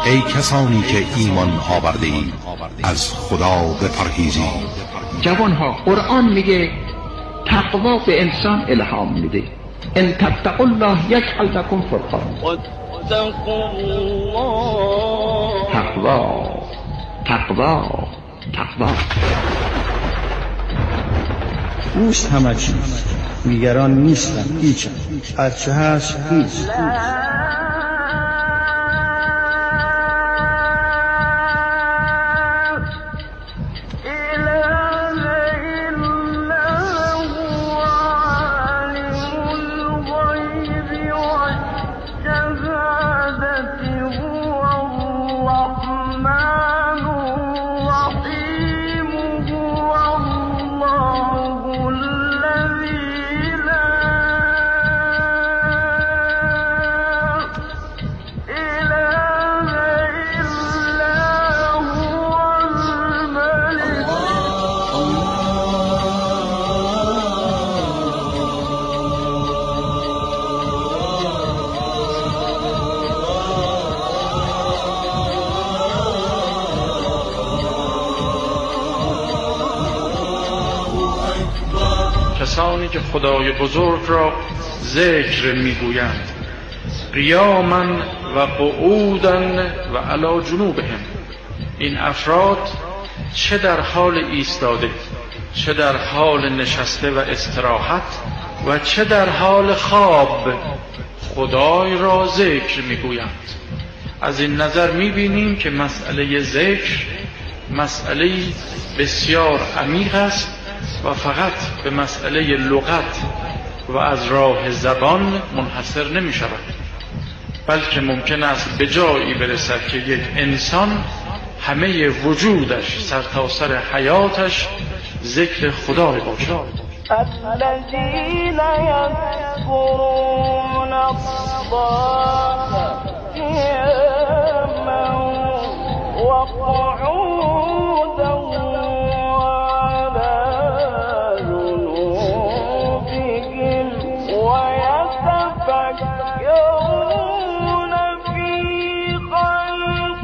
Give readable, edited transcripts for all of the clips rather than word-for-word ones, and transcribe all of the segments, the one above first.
ای کسانی که ایمان آورده اید از خدا بپرهیزید. جوانها، قرآن میگه تقوا به انسان الهام میده. ان تتقوا الله یجعل لكم فرقانا. واتقوا الله. تقوا تقوا تقوا. اوست همه چیز، نگران نیستم هیچ، از چه هست هیچ. کسانی که خدای بزرگ را ذکر میگویند قیاما و قعودا و علی جنوبهم، این افراد چه در حال ایستاده، چه در حال نشسته و استراحت و چه در حال خواب خدای را ذکر میگویند. از این نظر میبینیم که مسئله ذکر مسئله بسیار عمیق است و فقط به مسئله لغت و از راه زبان منحصر نمی شود، بلکه ممکن است به جایی برسد که یک انسان همه وجودش سرتاسر حیاتش ذکر خدای باشد. الذين يذكرون الله قياما وقعودا وعلى جنوبهم ويتفكرون في خلق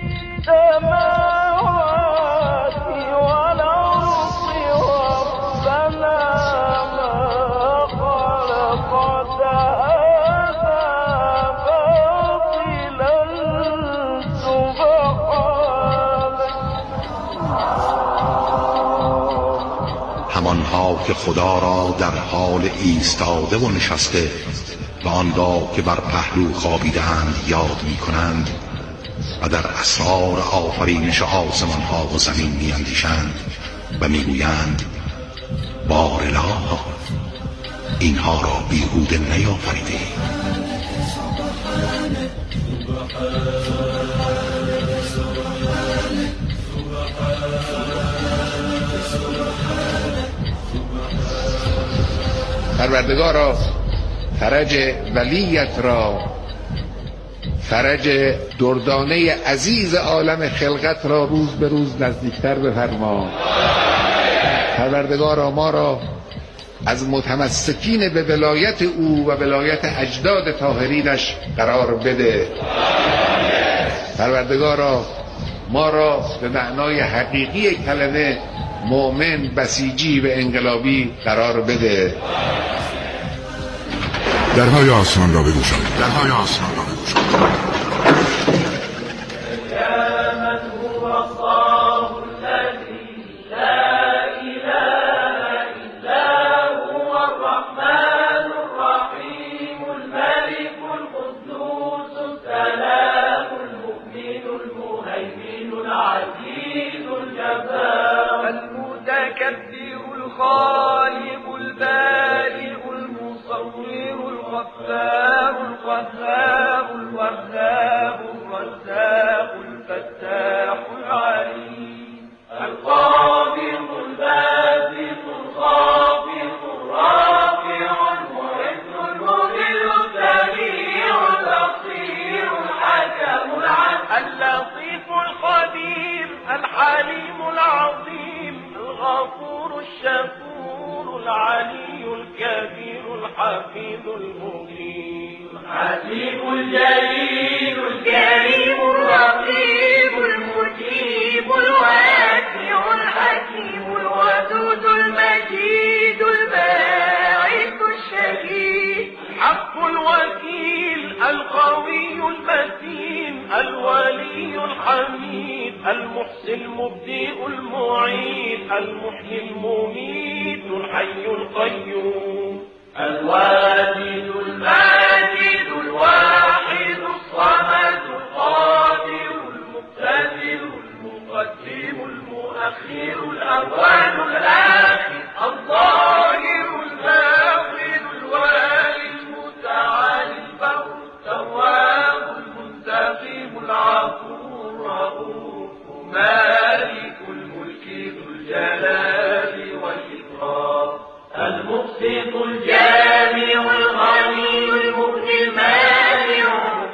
السماوات والأرض ربنا ما خلقت هذا باطلا سبحانك. همانها که خدا را در حال ایستاده و نشسته و آنگاه که بر پهلو خوابیدند یاد می کنند و در اسرار آفرینش آسمان ها و زمین می اندیشند و می گویند بارالله اینها را بیهوده نیافریده. پروردگارا فرج ولیت را، فرج دردانه عزیز عالم خلقت را روز به روز نزدیکتر بفرما. پروردگارا ما را از متمسکین به ولایت او و ولایت اجداد طاهرینش قرار بده. پروردگارا ما را به معنای حقیقی کلمه مؤمن، بسیجی و انقلابی قرار بده. درهای آسمان را بگشایید، درهای آسمان را بگشایید. الخالق البارئ المصور الغفار القهار الوهاب الرزاق الفتاح العليم القابض الباسط الخافض الرافع المعز المذل السميع البصير الحكم العدل اللطيف الخبير الحليم العظيم الغفور الشكور العلي الكبير الحفيظ المبين الحكيم الجليل الكريم الرقيب القوي المتين الولي الحميد المحسن المبدئ المعيد المحيي المميت الحي القيوم الواجد الماجد الواحد الصمد القادر المقتدر المقدم المؤخر الأول الآخر الظاهر الباطن الوالي المتعالي البر التواب المنتقم العفو الرؤوف مالك الملك ذو الجلال والإكرام المقسط الجامع الغني المغني المانع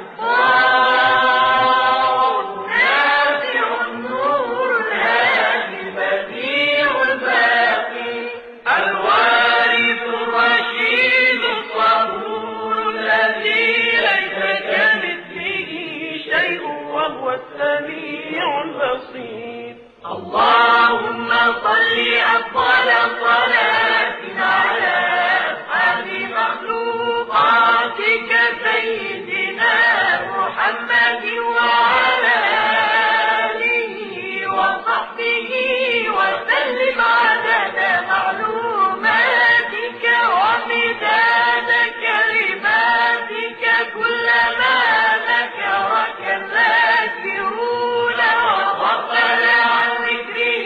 النافع النور الهادي البديع الباقي الوارث الرشيد الصبور الذي ليس كمثله شيء وهو السميع البصير. اللهم صل أفضل صلاة على أسعد مخلوقاتك سيدنا محمد وعلى آله وصحبه وسلم عدد معلوماتك ومداد كلماتك كلما ذكرك الذاكرون وغفل عن ذكره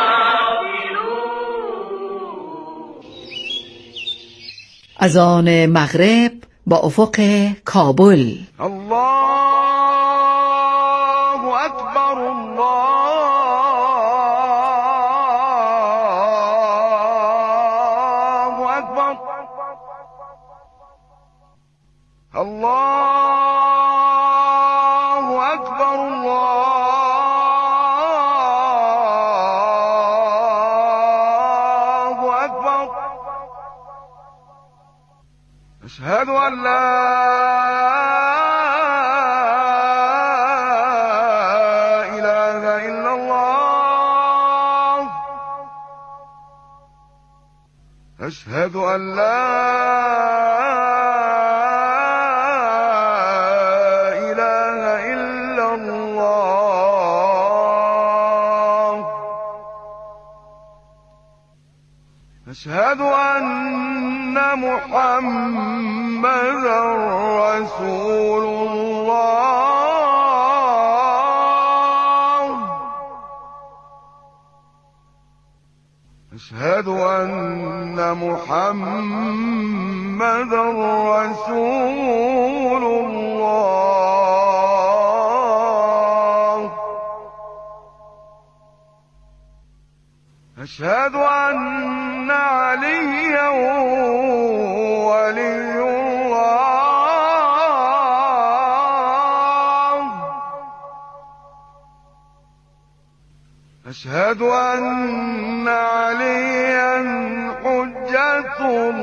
الغافلون. اذان مغرب با افق کابل. الله اکبر الله اکبر الله اکبر الله اکبر اشهد ان لا اله الا الله اشهد ان لا اله الا الله اشهد ان محمدا رسول الله أشهد أن محمدا رسول الله أشهد أن عليا ولي الله أشهد أن عليا حجة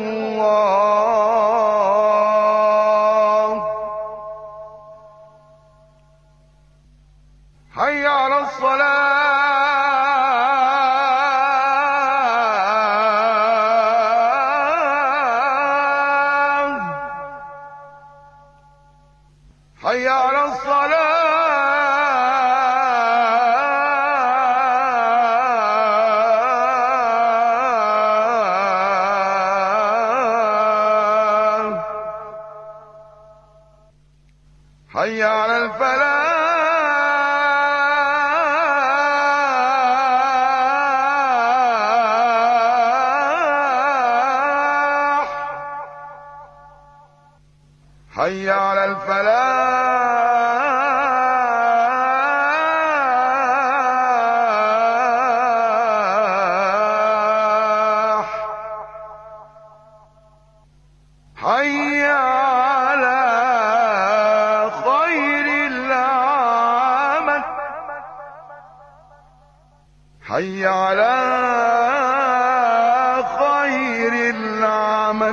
الله حي على الصلاة حي على الصلاة حي على الفلاح حي على الفلاح حي على خير العمل حي على خير العمل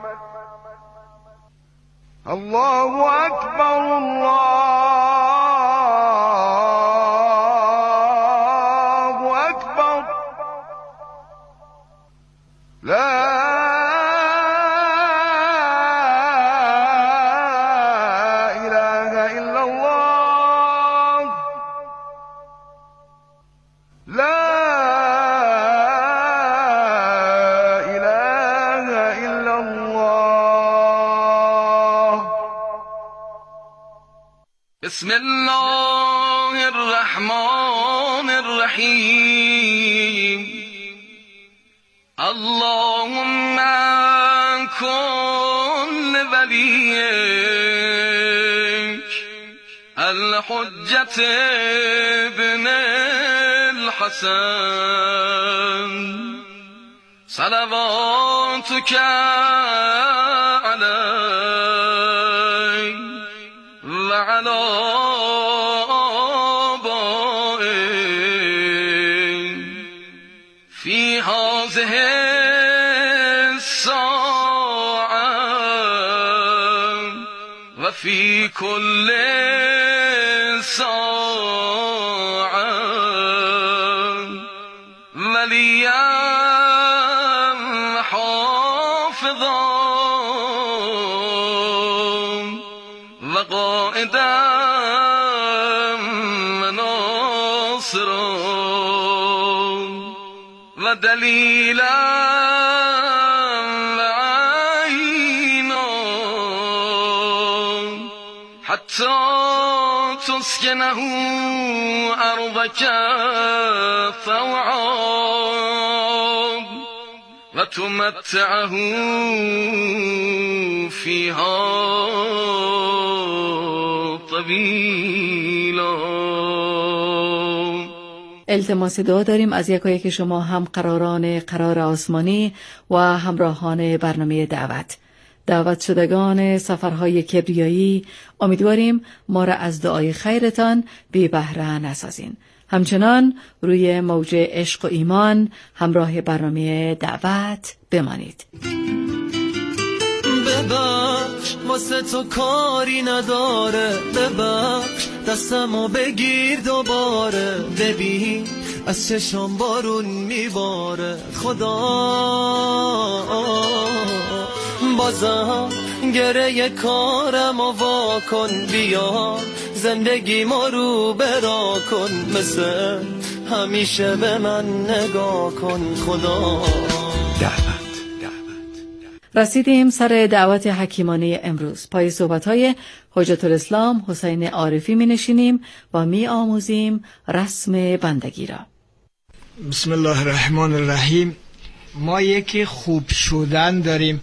الله أكبر الله أكبر لا بسم الله الرحمن الرحیم اللهم کن ولیک الحجة ابن الحسن صلواتك علیه و علی آبائه فی هذه الساعة و فی کل ساعة ولیا حافظا و قائدا و ناصرا و دلیلا و عینا حتی تسکنه ارضك طوعا و تمتعه فیها طویلا. التماس دعا داریم از یکایک شما هم قراران قرار آسمانی و همراهان برنامه دعوت شدگان سفرهای کبریایی. امیدواریم ما را از دعای خیرتان بی بهره نسازین. همچنان روی موج عشق و ایمان همراه برنامه دعوت بمانید. ببخش واسه تو کاری نداره، ببخش دستمو بگیر دوباره، ببین از چشم بارون میباره، خدا بازم گره کارم وا کن، بیا زندگی ما رو برا کن، مثل همیشه به من نگاه کن خدا. رسیدیم سر دعوت حکیمانه امروز. پای صحبت‌های حجت الاسلام حسین عارفی می نشینیم و می آموزیم رسم بندگی را. بسم الله الرحمن الرحیم. ما یکی خوب شدن داریم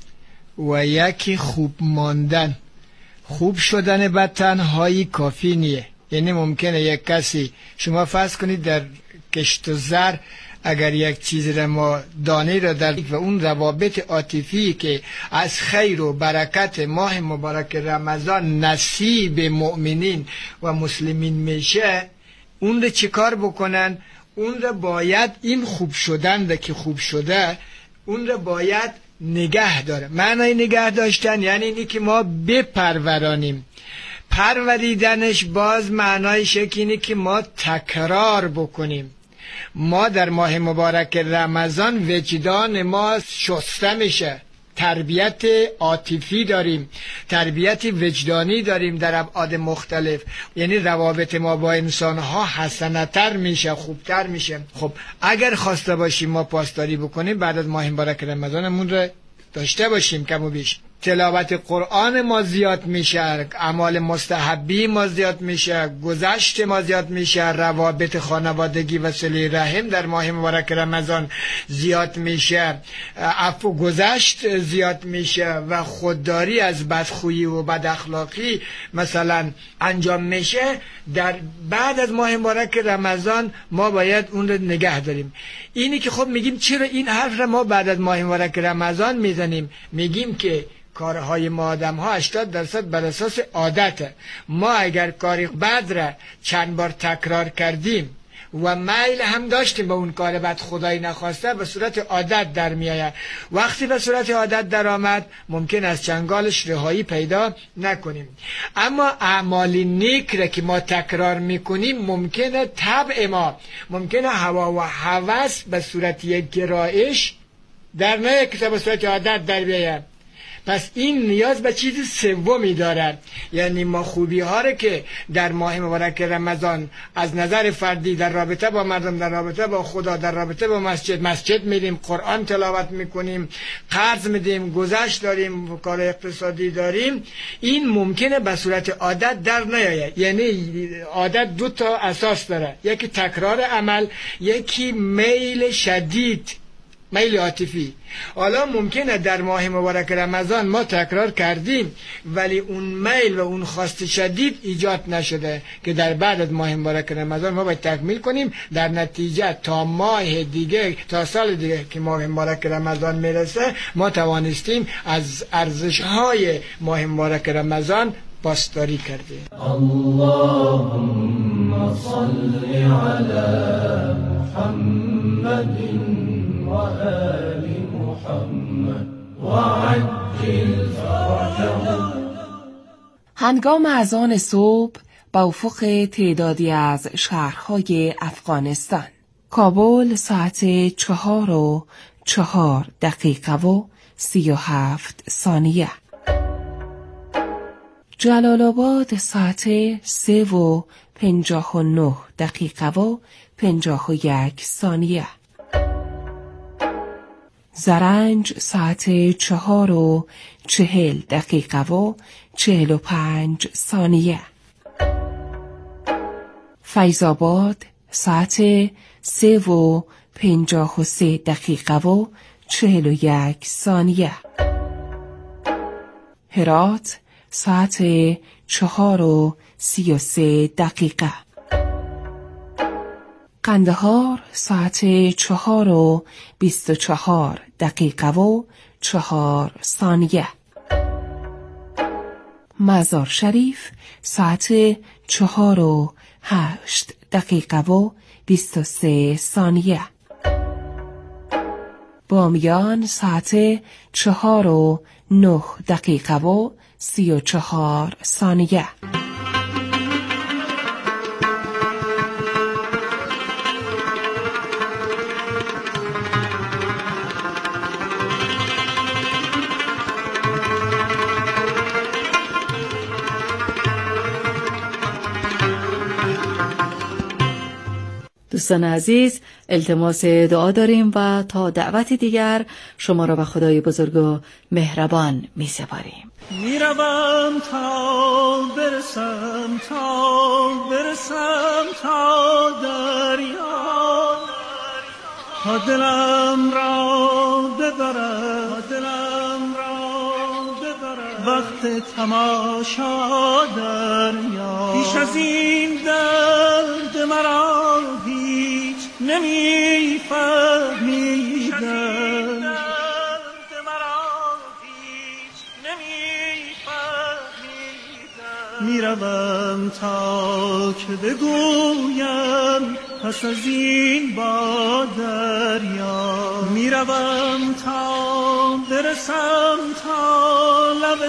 و یکی خوب ماندن. خوب شدن به تنهایی کافی نیه. یعنی ممکنه یک کسی، شما فرض کنید در کشت و زر اگر یک چیز را ما دانه را در و اون روابط عاطفی که از خیر و برکت ماه مبارک رمضان نصیب مؤمنین و مسلمین میشه، اون را چیکار بکنن؟ اون را باید این خوب شدن را که خوب شده اون را باید نگه داره. معنی نگه داشتن یعنی اینی که ما بپرورانیم. پروریدنش باز معنایش اینه که ما تکرار بکنیم. ما در ماه مبارک رمضان وجدان ما شسته میشه، تربیت عاطفی داریم، تربیت وجدانی داریم در ابعاد مختلف، یعنی روابط ما با انسانها حسنتر میشه، خوبتر میشه. خب اگر خواسته باشیم ما پاسداری بکنیم بعد از ماه مبارک رمضانمون رو داشته باشیم، کم و بیش تلاوت قرآن ما زیاد میشه، اعمال مستحبی ما زیاد میشه، گذشت ما زیاد میشه، روابط خانوادگی و صله رحم در ماه مبارک رمضان زیاد میشه، عفو گذشت زیاد میشه و خودداری از بدخویی و بد اخلاقی مثلا انجام میشه. در بعد از ماه مبارک رمضان ما باید اون رو نگه داریم. اینی که خب میگیم چرا این حرف رو ما بعد از ماه مبارک رمضان میزنیم؟ میگیم که کارهای ما آدم ها 80% بر اساس عادته. ما اگر کاری بد را چند بار تکرار کردیم و میل هم داشتیم به اون کار بد، خدای نخواسته به صورت عادت در میآید. وقتی به صورت عادت در آمد ممکن از چنگالش رهایی پیدا نکنیم. اما اعمال نیک را که ما تکرار میکنیم ممکنه طبع ما، ممکنه هوا و هوس به صورت یک گرایش در نه که به صورت عادت در بیاید. پس این نیاز به چیز سومی داره. یعنی ما خوبی ها رو که در ماه مبارک رمضان از نظر فردی در رابطه با مردم، در رابطه با خدا، در رابطه با مسجد میریم، قرآن تلاوت میکنیم، قرض میدیم، گذشت داریم، کار اقتصادی داریم، این ممکنه به صورت عادت در نیاید. یعنی عادت دو تا اساس داره، یکی تکرار عمل، یکی میل شدید، میل عاطفی. حالا ممکنه در ماه مبارک رمضان ما تکرار کردیم ولی اون میل و اون خواست شدید ایجاد نشده که در بعد از ماه مبارک رمضان ما باید تکمیل کنیم. در نتیجه تا ماه دیگه، تا سال دیگه که ماه مبارک رمضان میرسه، ما توانستیم از ارزش‌های ماه مبارک رمضان پاسداری کردیم. اللهم صل علی محمد و آل محمد و عجل فرجهم. هنگام اذان صبح به افق تعدادی از شهرهای افغانستان، کابل ساعت 4:04 جلال آباد ساعت 3:59 زرنج ساعت 4:40 فیض‌آباد ساعت 3:53 هرات ساعت 4:33 قندهار ساعت 4:24 مزار شریف ساعت 4:08 بامیان ساعت 4:09 دوستان عزیز، التماس دعا داریم و تا دعوت دیگر شما را به خدای بزرگ و مهربان می سپاریم. میروم تا برسم تا دریا، تا دلم را ببرد وقت تماشا دریا. پیش از این درد مرا هیچ نمی‌فهمیدم، میروم تا که بگویم پس از این با دریا. میروم تا برسم تا لب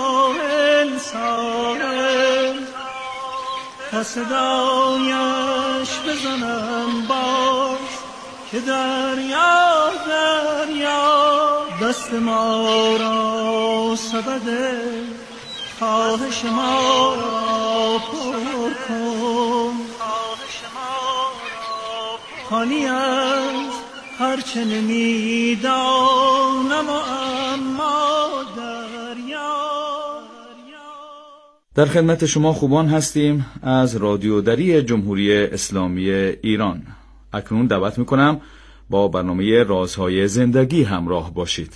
ساحل، تا صدایش بزنم باز که دریا دست ما را سبد خواهش ما را پر کن، خالی از هرچه نمیدانم و اما دریا. در خدمت شما خوبان هستیم از رادیو دری جمهوری اسلامی ایران. اکنون دعوت میکنم با برنامه رازهای زندگی همراه باشید.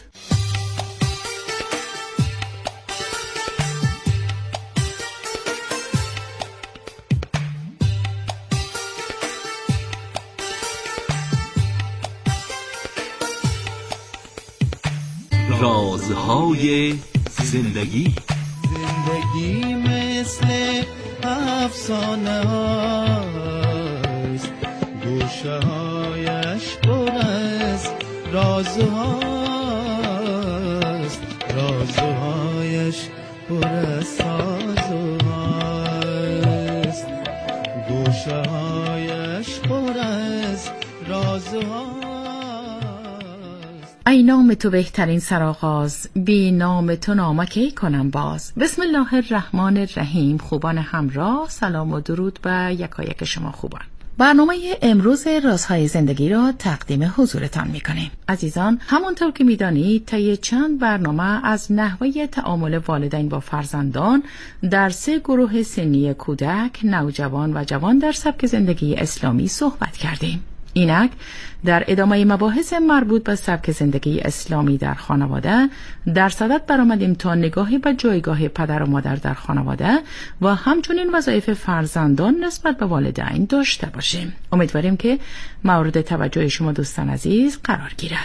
رازهای زندگی. زندگی مثل افسانه است، گوشه هایش پر از رازهاست، رازهایش پر از سازهاست، گوشه هایش پر از رازهاست. ای نام تو بهترین سرآغاز، بی نام تو نامکی کنم باز. بسم الله الرحمن الرحیم. خوبان همراه، سلام و درود به یکایک شما خوبان. برنامه امروز رازهای زندگی را تقدیم حضورتان می‌کنیم. عزیزان، همونطور که می‌دانید طی چند برنامه از نحوه تعامل والدین با فرزندان در 3 گروه سنی کودک، نوجوان و جوان در سبک زندگی اسلامی صحبت کردیم. اینک در ادامه مباحث مربوط به سبک زندگی اسلامی در خانواده در صدد برآمدیم تا نگاهی به جایگاه پدر و مادر در خانواده و همچنین وظایف فرزندان نسبت به والدین داشته باشیم. امیدواریم که مورد توجه شما دوستان عزیز قرار گیرد.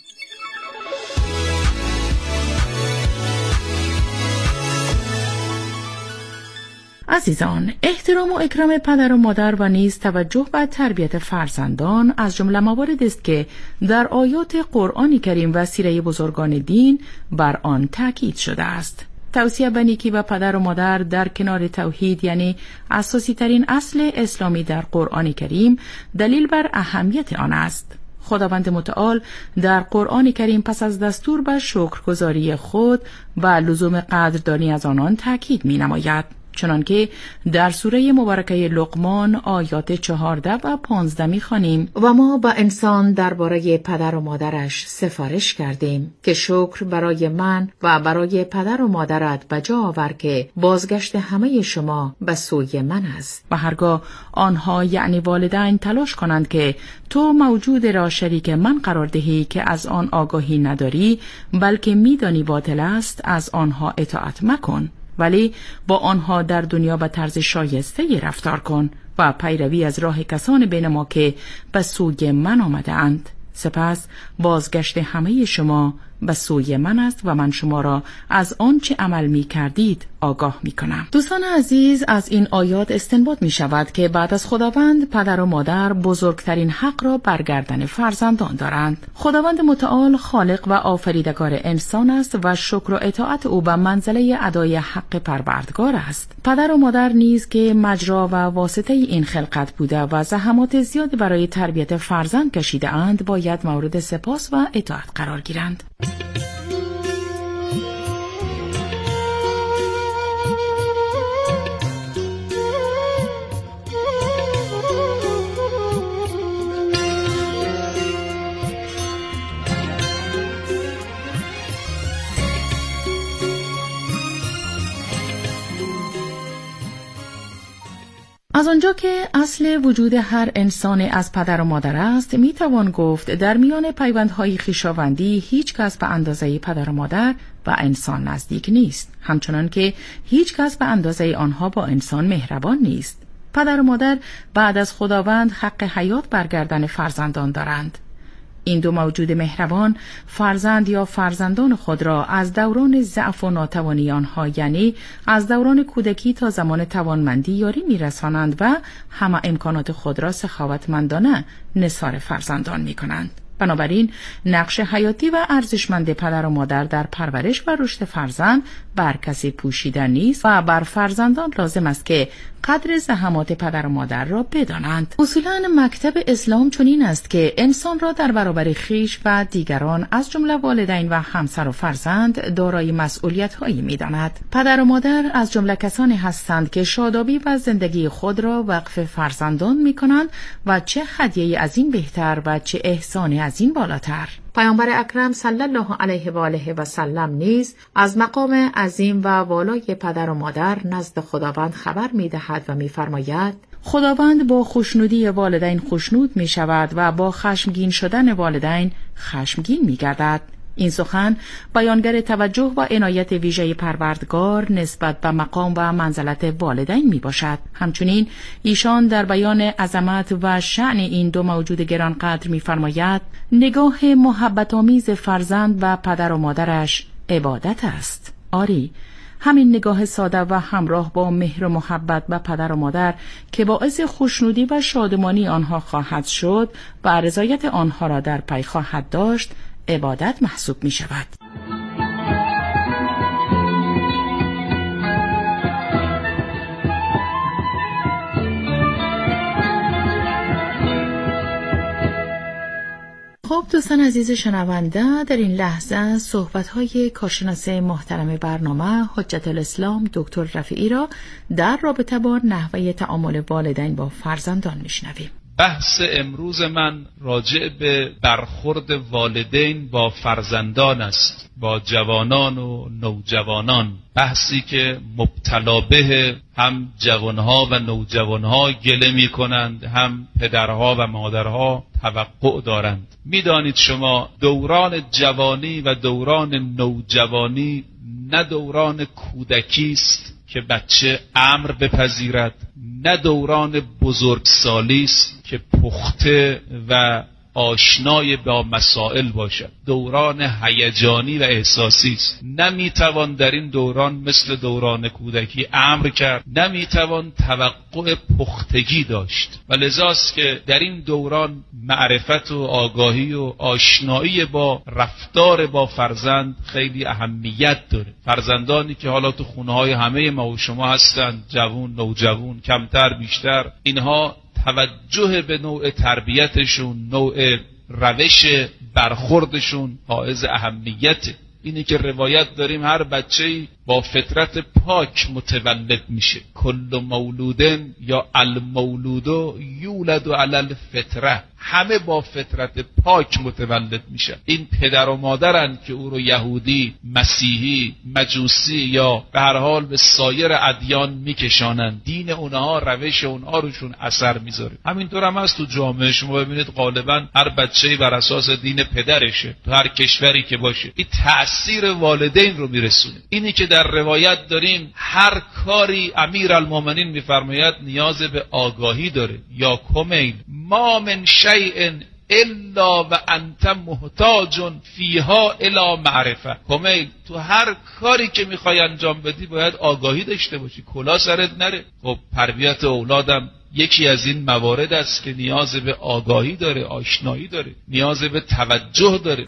عزیزان، احترام و اکرام پدر و مادر و نیز توجه به تربیت فرزندان از جمله مواردی است که در آیات قرآن کریم و سیره بزرگان دین بر آن تاکید شده است. توصیه به نیکی و پدر و مادر در کنار توحید، یعنی اساسی ترین اصل اسلامی در قرآن کریم، دلیل بر اهمیت آن است. خداوند متعال در قرآن کریم پس از دستور به شکرگزاری خود و لزوم قدردانی از آنان تاکید می نماید، چنانکه در سوره مبارکه لقمان آیات 14 و 15 می‌خوانیم: و ما با انسان درباره پدر و مادرش سفارش کردیم که شکر برای من و برای پدر و مادرت بجا آور که بازگشت همه شما به سوی من است. و هرگاه آنها یعنی والدین تلاش کنند که تو موجود را شریک من قرار دهی که از آن آگاهی نداری بلکه می‌دانی باطل است، از آنها اطاعت مکن، ولی با آنها در دنیا به طرز شایسته رفتار کن و پیروی از راه کسان بین ما که به سوی من آمده اند. سپس بازگشت همه شما به سوی من است و من شما را از آنچه عمل می کردید آگاه می کنم. دوستان عزیز، از این آیات استنباط می شود که بعد از خداوند پدر و مادر بزرگترین حق را برگردن فرزندان دارند. خداوند متعال خالق و آفریدگار انسان است و شکر و اطاعت او به منزله ادای حق پروردگار است. پدر و مادر نیز که مجرا و واسطه این خلقت بوده و زحمات زیادی برای تربیت فرزند کشیده اند باید مورد سپاس و اطاعت قرار گیرند. از آنجا که اصل وجود هر انسان از پدر و مادر است، می توان گفت در میان پیوندهای خویشاوندی هیچ کس به اندازه پدر و مادر و انسان نزدیک نیست، همچنان که هیچ کس به اندازه آنها با انسان مهربان نیست. پدر و مادر بعد از خداوند حق حیات برگردن فرزندان دارند. این دو موجود مهربان فرزند یا فرزندان خود را از دوران ضعف و ناتوانی آنها، یعنی از دوران کودکی تا زمان توانمندی یاری می‌رسانند و همه امکانات خود را سخاوتمندانه نثار فرزندان می‌کنند. بنابراین نقش حیاتی و ارزشمند پدر و مادر در پرورش و رشد فرزند بر کسی پوشیده نیست و بر فرزندان لازم است که قدر زحمات پدر و مادر را بدانند. اصولاً مکتب اسلام چنین است که انسان را در برابر خویش و دیگران از جمله والدین و همسر و فرزند دارای مسئولیت‌هایی می‌داند. پدر و مادر از جمله کسانی هستند که شادابی و زندگی خود را وقف فرزندان می‌کنند و چه هدیه‌ای از این بهتر و چه احسانی از این بالاتر. پیامبر اکرم صلی الله علیه و آله و سلم نیز از مقام عظیم و والای پدر و مادر نزد خداوند خبر می‌دهد و می‌فرماید: خداوند با خوشنودی والدین خوشنود می‌شود و با خشمگین شدن والدین خشمگین می‌گردد. این سخن بیانگر توجه و عنایت ویژه پروردگار نسبت به مقام و منزلت والدین می باشد. همچنین ایشان در بیان عظمت و شأن این دو موجود گرانقدر می فرماید: نگاه محبت آمیز فرزند و پدر و مادرش عبادت است. آری، همین نگاه ساده و همراه با مهر و محبت به پدر و مادر که باعث خوشنودی و شادمانی آنها خواهد شد و رضایت آنها را در پی خواهد داشت، عبادت محسوب می شود. خب خب دوستان عزیز شنونده، در این لحظه صحبت‌های کارشناس محترم برنامه حجت الاسلام دکتر رفیعی را در رابطه با نحوه تعامل والدین با فرزندان میشنویم. بحث امروز من راجع به برخورد والدین با فرزندان است، با جوانان و نوجوانان. بحثی که مبتلا به هم جوانها و نوجوانها گله می کنند، هم پدرها و مادرها توقع دارند. میدانید شما دوران جوانی و دوران نوجوانی نه دوران کودکی است که بچه امر بپذیرد، نه دوران بزرگسالی است که پخته و آشنای با مسائل باشد. دوران هیجانی و احساسی است. نمیتوان در این دوران مثل دوران کودکی امر کرد، نمیتوان توقع پختگی داشت و لذاست که در این دوران معرفت و آگاهی و آشنایی با رفتار با فرزند خیلی اهمیت داره. فرزندانی که حالا تو خونه‌های همه ما و شما هستند، جوان، نوجوان، کمتر بیشتر، اینها توجه به نوع تربیتشون، نوع روش برخوردشون حائز اهمیته. اینه که روایت داریم هر بچه‌ای با فطرت پاک متولد میشه. کل مولودن یا المولودو یولد علی الفطره، همه با فطرت پاک متولد میشن. این پدر و مادرن که او رو یهودی، مسیحی، مجوسی یا به هر حال به سایر ادیان میکشانن. دین اونها، روش اونها روشون اثر میذاره. همینطور هم هست تو جامعه. شما ببینید غالبا هر بچه‌ای بر اساس دین پدرشه، تو هر کشوری که باشه. این تأثیر والدین رو میرسونه. اینی که در روایت داریم هر کاری امیرالمومنین میفرماید نیاز به آگاهی داره. یا کمیل ما من شیء الا و انت محتاج فیها الی معرفه. کمیل تو هر کاری که میخوای انجام بدی باید آگاهی داشته باشی، کلا سرت نره. خب تربیت اولادم یکی از این موارد است که نیاز به آگاهی داره، آشنایی داره، نیاز به توجه داره.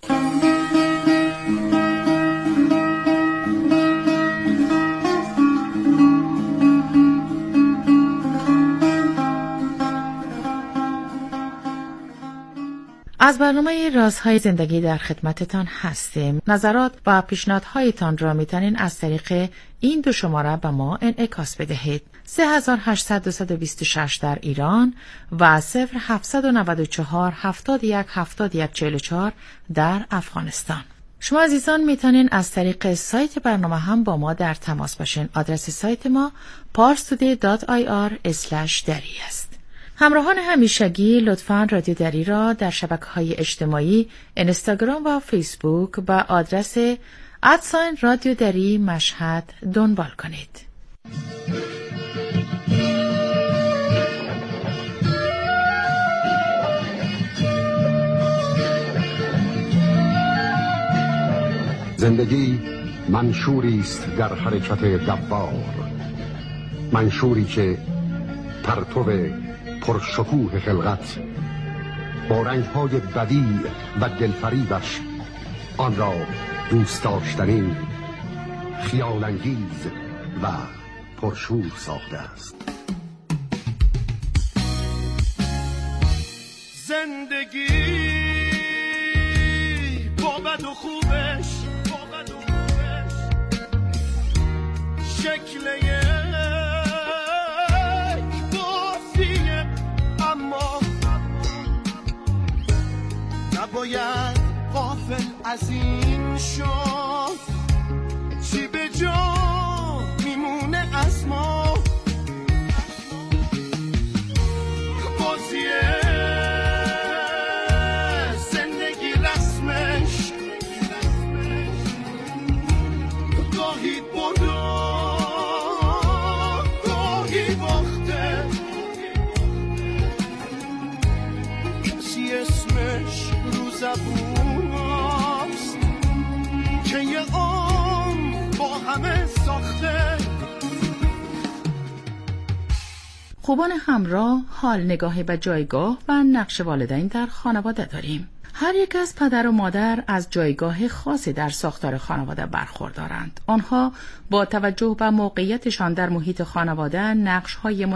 از برنامه رازهای زندگی در خدمتتان هستیم. نظرات و پیشنهادهایتان را میتونین از طریق این دو شماره به ما انعکاس بدهید: 3800 در ایران و 0794 71 71 44 در افغانستان. شما عزیزان میتونین از طریق سایت برنامه هم با ما در تماس باشین. آدرس سایت ما parstoday.ir/dari است. همراهان همیشگی لطفاً رادیو دری را در شبکه‌های اجتماعی اینستاگرام و فیسبوک با آدرس @رادیو دری مشهد دنبال کنید. زندگی منشوری است در حرکت دوار، منشوری که پرتو پرشکوه خلقت با رنگ‌های بدیع و دلفریبش آن را دوست داشتنی، خیال انگیز و پرشور ساخته است. زندگی با بد و خوبش، شکل باید غافل از این شد، چی به جا میمونه از ما. بازیه زندگی رسمش گاهی برده گاهی باخته، کسی اسمش زبون هاست که یه با همه ساخته. خوبان همراه، حال نگاهی به جایگاه و نقش والدین در خانواده داریم. هر یک از پدر و مادر از جایگاه خاصی در ساختار خانواده برخوردارند. آنها با توجه به موقعیتشان در محیط خانواده نقش‌های